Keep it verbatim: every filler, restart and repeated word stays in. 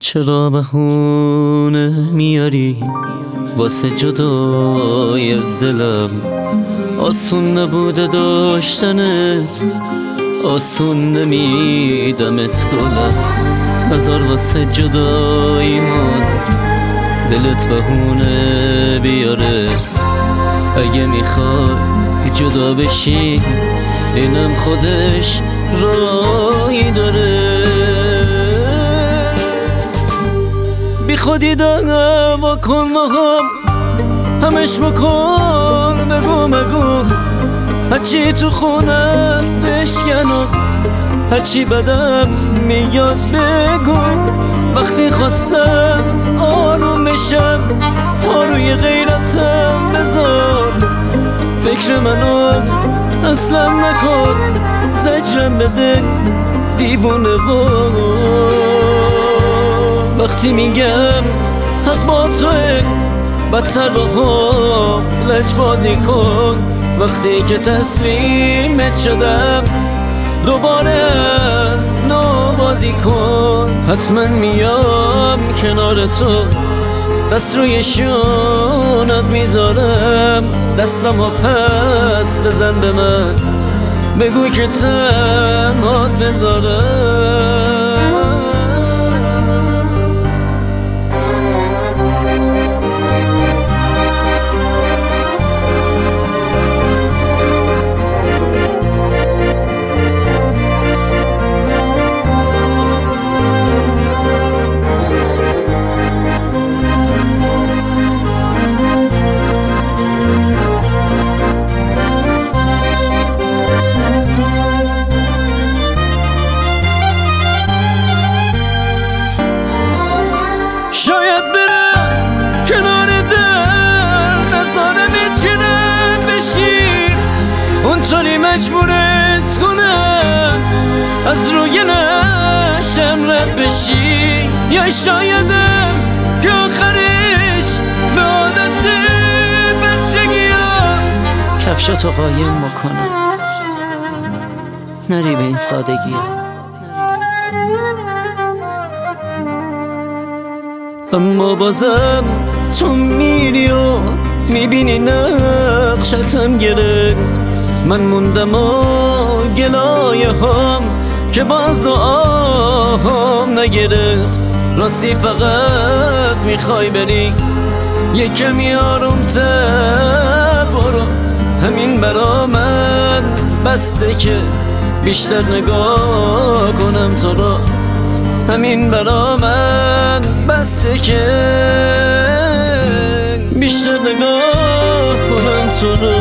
چرا بهونه میاری واسه جدای از دلم؟ آسون نبوده داشتنت، آسون نمیدمت گلم. نظر واسه جدایی من دلت بهونه بیاره. اگه میخوای جدا بشی اینم خودش رایی داره. بی خودی دعوا کن ما هم همش بکن، بگو بگو هرچی تو خونه است بشکنم، هرچی بدم میاد بگو. وقتی خواستم آروم بشم آروی غیرتم بذار، فکر منو اصلا نکن، زجرم بده دیوونه وار. وقتی میگم حق با توه بدتر با هم لج بازی کن. وقتی که تسلیمت شدم دوباره از نو بازی کن. حتما میام کنار تو، دست روی شونت میذارم، دستم و پس بزن به من، بگو که تنهات بذارم. شاید برم کنار در نظاره میتکنم بشین، اونطوری مجبورت کنم از روی نشم رد بشی. یا شایدم که آخرش به عادت بچگیم کفشاتو قایم بکنم، نری به این سادگی. اما بازم تو میری و میبینی نقشتم گرفت. من موندم و گلایه هم که باز دعاهم نگرفت. راستی فقط میخوای بری یه کمی آرومتر برو، همین برا من بسته که بیشتر نگاه کنم تو را. همین برا من بسته که بیشتر نگاه کنم تو رو.